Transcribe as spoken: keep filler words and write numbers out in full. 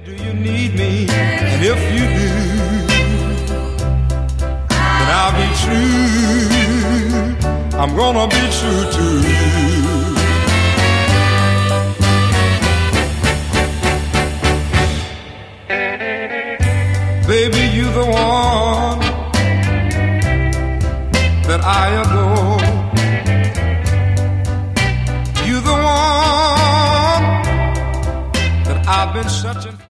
Do you need me? And if you do, then I'll be true. I'm gonna be true to you. Baby, you the one that I adore. You the one that I've been searching for.